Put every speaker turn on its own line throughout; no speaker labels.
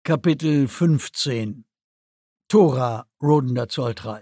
Kapitel 15 Tora rodender Zolltrall.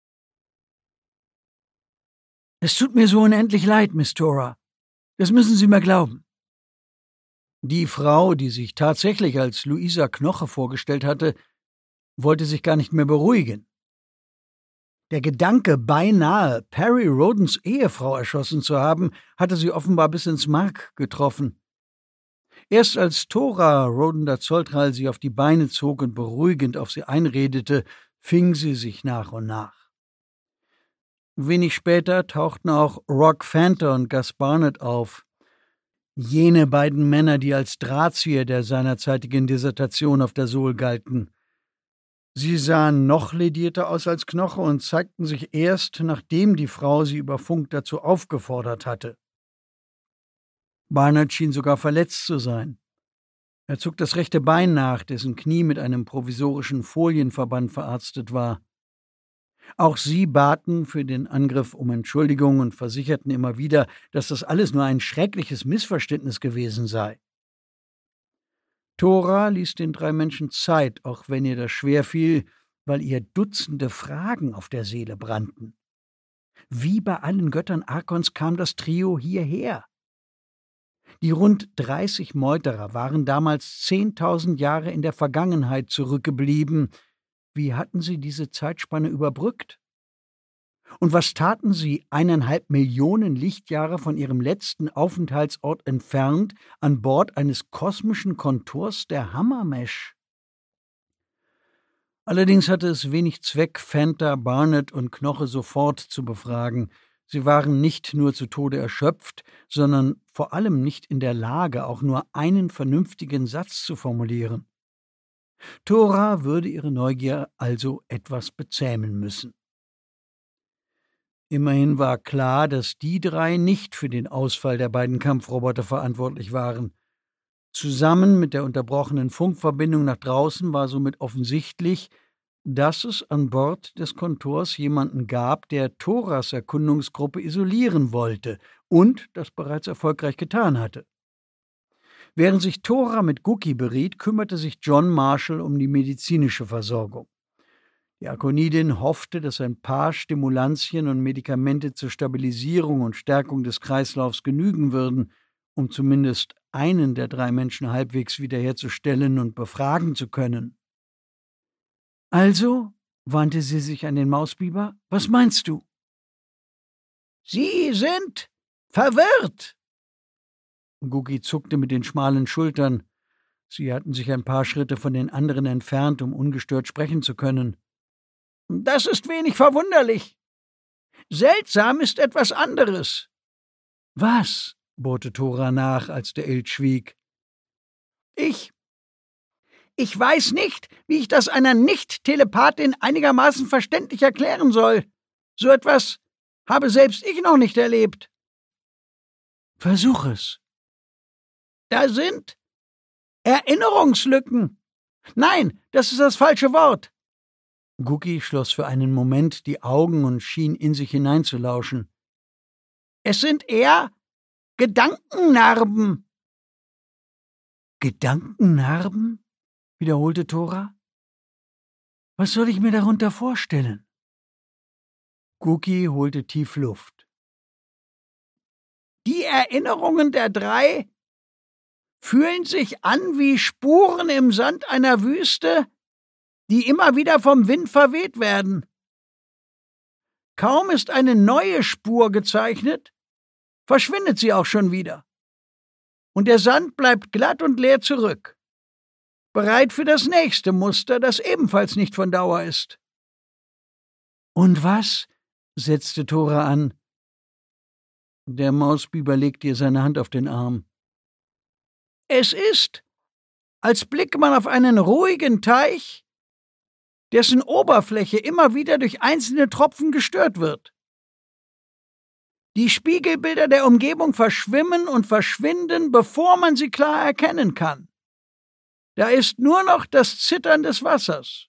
Es tut mir so unendlich leid, Miss Tora. Das müssen Sie mir glauben. Die Frau, die sich tatsächlich als Louisa Knoche vorgestellt hatte, wollte sich gar nicht mehr beruhigen. Der Gedanke, beinahe Perry Rodens Ehefrau erschossen zu haben, hatte sie offenbar bis ins Mark getroffen. Erst als Tora rodender Zolltrall sie auf die Beine zog und beruhigend auf sie einredete, fing sie sich nach und nach. Wenig später tauchten auch Rock Fanter und Gus Barnett auf. Jene beiden Männer, die als Drahtzieher der seinerzeitigen Dissertation auf der Sol galten. Sie sahen noch ledierter aus als Knoche und zeigten sich erst, nachdem die Frau sie über Funk dazu aufgefordert hatte. Barnett schien sogar verletzt zu sein. Er zog das rechte Bein nach, dessen Knie mit einem provisorischen Folienverband verarztet war. Auch sie baten für den Angriff um Entschuldigung und versicherten immer wieder, dass das alles nur ein schreckliches Missverständnis gewesen sei. Tora ließ den drei Menschen Zeit, auch wenn ihr das schwer fiel, weil ihr Dutzende Fragen auf der Seele brannten. Wie bei allen Göttern Arkons kam das Trio hierher? Die rund 30 Meuterer waren damals 10.000 Jahre in der Vergangenheit zurückgeblieben. Wie hatten sie diese Zeitspanne überbrückt? Und was taten sie 1,5 Millionen Lichtjahre von ihrem letzten Aufenthaltsort entfernt an Bord eines kosmischen Kontors der Hammermesh? Allerdings hatte es wenig Zweck, Fanter, Barnett und Knoche sofort zu befragen. Sie waren nicht nur zu Tode erschöpft, sondern vor allem nicht in der Lage, auch nur einen vernünftigen Satz zu formulieren. Tora würde ihre Neugier also etwas bezähmen müssen. Immerhin war klar, dass die drei nicht für den Ausfall der beiden Kampfroboter verantwortlich waren. Zusammen mit der unterbrochenen Funkverbindung nach draußen war somit offensichtlich, dass es an Bord des Kontors jemanden gab, der Toras Erkundungsgruppe isolieren wollte und das bereits erfolgreich getan hatte. Während sich Tora mit Gookie beriet, kümmerte sich John Marshall um die medizinische Versorgung. Die Arkonidin hoffte, dass ein paar Stimulantien und Medikamente zur Stabilisierung und Stärkung des Kreislaufs genügen würden, um zumindest einen der drei Menschen halbwegs wiederherzustellen und befragen zu können. Also, wandte sie sich an den Mausbiber, was meinst du? Sie sind verwirrt. Gookie zuckte mit den schmalen Schultern. Sie hatten sich ein paar Schritte von den anderen entfernt, um ungestört sprechen zu können. Das ist wenig verwunderlich. Seltsam ist etwas anderes. Was? Bohrte Tora nach, als der Ilch schwieg. Ich weiß nicht, wie ich das einer Nicht-Telepathin einigermaßen verständlich erklären soll. So etwas habe selbst ich noch nicht erlebt. Versuch es. Da sind Erinnerungslücken. Nein, das ist das falsche Wort. Gookie schloss für einen Moment die Augen und schien in sich hineinzulauschen. Es sind eher Gedankennarben. Gedankennarben? Wiederholte Tora. Was soll ich mir darunter vorstellen? Gookie holte tief Luft. Die Erinnerungen der drei fühlen sich an wie Spuren im Sand einer Wüste, die immer wieder vom Wind verweht werden. Kaum ist eine neue Spur gezeichnet, verschwindet sie auch schon wieder. Und der Sand bleibt glatt und leer zurück, bereit für das nächste Muster, das ebenfalls nicht von Dauer ist. Und was? Setzte Tora an. Der Mausbiber legte ihr seine Hand auf den Arm. Es ist, als blicke man auf einen ruhigen Teich, dessen Oberfläche immer wieder durch einzelne Tropfen gestört wird. Die Spiegelbilder der Umgebung verschwimmen und verschwinden, bevor man sie klar erkennen kann. Da ist nur noch das Zittern des Wassers.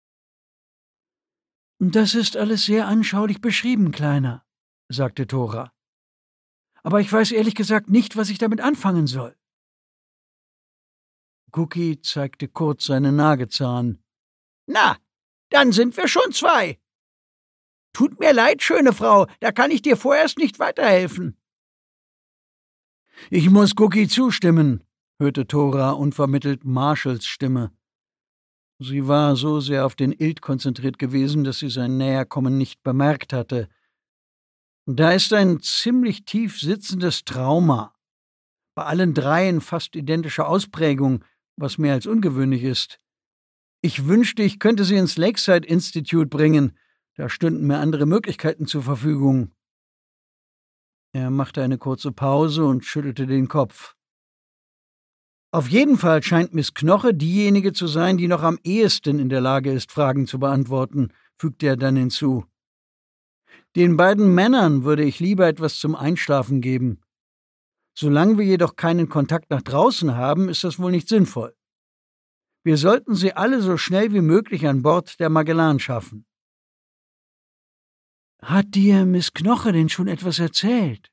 Das ist alles sehr anschaulich beschrieben, Kleiner, sagte Tora. Aber ich weiß ehrlich gesagt nicht, was ich damit anfangen soll. Cookie zeigte kurz seinen Nagezahn. »Na, dann sind wir schon 2. Tut mir leid, schöne Frau, da kann ich dir vorerst nicht weiterhelfen.« »Ich muss Cookie zustimmen«, hörte Thora unvermittelt Marshalls Stimme. Sie war so sehr auf den Ilt konzentriert gewesen, dass sie sein Näherkommen nicht bemerkt hatte. Da ist ein ziemlich tief sitzendes Trauma. Bei allen 3 in fast identischer Ausprägung, was mehr als ungewöhnlich ist. Ich wünschte, ich könnte sie ins Lakeside Institute bringen. Da stünden mir andere Möglichkeiten zur Verfügung. Er machte eine kurze Pause und schüttelte den Kopf. Auf jeden Fall scheint Miss Knoche diejenige zu sein, die noch am ehesten in der Lage ist, Fragen zu beantworten, fügte er dann hinzu. Den beiden Männern würde ich lieber etwas zum Einschlafen geben. Solange wir jedoch keinen Kontakt nach draußen haben, ist das wohl nicht sinnvoll. Wir sollten sie alle so schnell wie möglich an Bord der Magellan schaffen. Hat dir Miss Knoche denn schon etwas erzählt?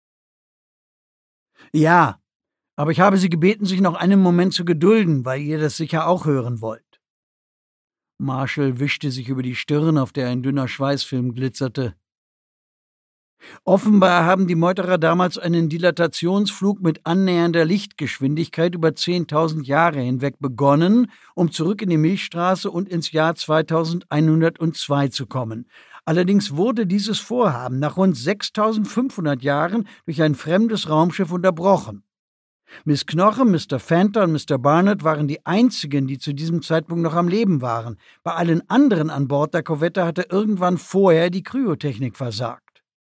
Ja, aber ich habe sie gebeten, sich noch einen Moment zu gedulden, weil ihr das sicher auch hören wollt. Marshall wischte sich über die Stirn, auf der ein dünner Schweißfilm glitzerte. Offenbar haben die Meuterer damals einen Dilatationsflug mit annähernder Lichtgeschwindigkeit über 10.000 Jahre hinweg begonnen, um zurück in die Milchstraße und ins Jahr 2102 zu kommen. Allerdings wurde dieses Vorhaben nach rund 6.500 Jahren durch ein fremdes Raumschiff unterbrochen. Miss Knoche, Mr. Fenter und Mr. Barnett waren die einzigen, die zu diesem Zeitpunkt noch am Leben waren. Bei allen anderen an Bord der Korvette hatte irgendwann vorher die Kryotechnik versagt.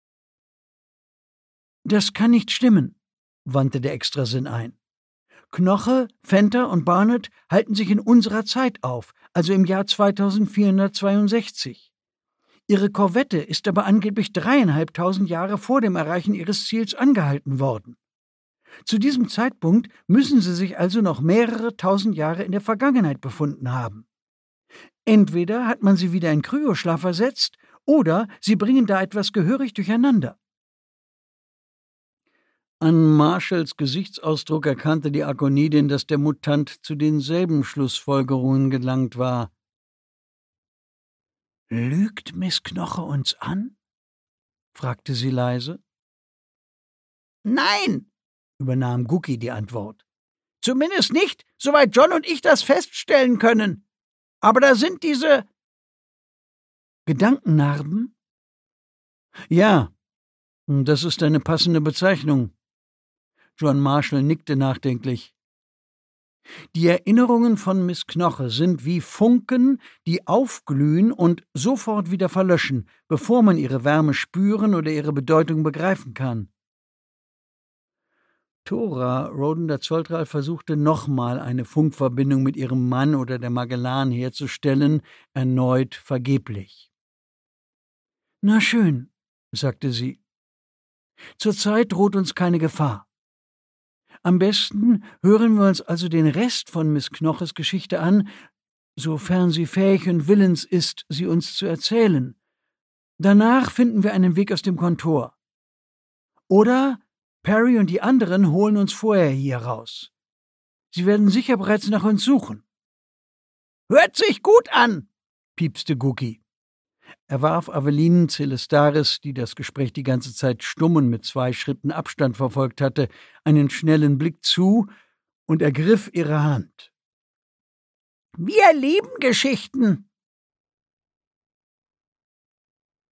»Das kann nicht stimmen«, wandte der Extrasinn ein. »Knoche, Fenter und Barnett halten sich in unserer Zeit auf, also im Jahr 2462. Ihre Korvette ist aber angeblich 3.500 Jahre vor dem Erreichen ihres Ziels angehalten worden. Zu diesem Zeitpunkt müssen sie sich also noch mehrere tausend Jahre in der Vergangenheit befunden haben. Entweder hat man sie wieder in Kryoschlaf versetzt, oder sie bringen da etwas gehörig durcheinander.« An Marshalls Gesichtsausdruck erkannte die Arkonidin, dass der Mutant zu denselben Schlussfolgerungen gelangt war. »Lügt Miss Knoche uns an?« fragte sie leise. »Nein«, übernahm Cookie die Antwort. »Zumindest nicht, soweit John und ich das feststellen können. Aber da sind diese Gedankennarben?« »Ja, das ist eine passende Bezeichnung.« John Marshall nickte nachdenklich. »Die Erinnerungen von Miss Knoche sind wie Funken, die aufglühen und sofort wieder verlöschen, bevor man ihre Wärme spüren oder ihre Bedeutung begreifen kann.« Thora Roden der Zolltral versuchte nochmal eine Funkverbindung mit ihrem Mann oder der Magellan herzustellen, erneut vergeblich. »Na schön«, sagte sie. »Zurzeit droht uns keine Gefahr. Am besten hören wir uns also den Rest von Miss Knoches Geschichte an, sofern sie fähig und willens ist, sie uns zu erzählen. Danach finden wir einen Weg aus dem Kontor. Oder Perry und die anderen holen uns vorher hier raus. Sie werden sicher bereits nach uns suchen.« »Hört sich gut an«, piepste Cookie. Er warf Aveline Celestaris, die das Gespräch die ganze Zeit stumm und mit 2 Schritten Abstand verfolgt hatte, einen schnellen Blick zu und ergriff ihre Hand. »Wir lieben Geschichten«,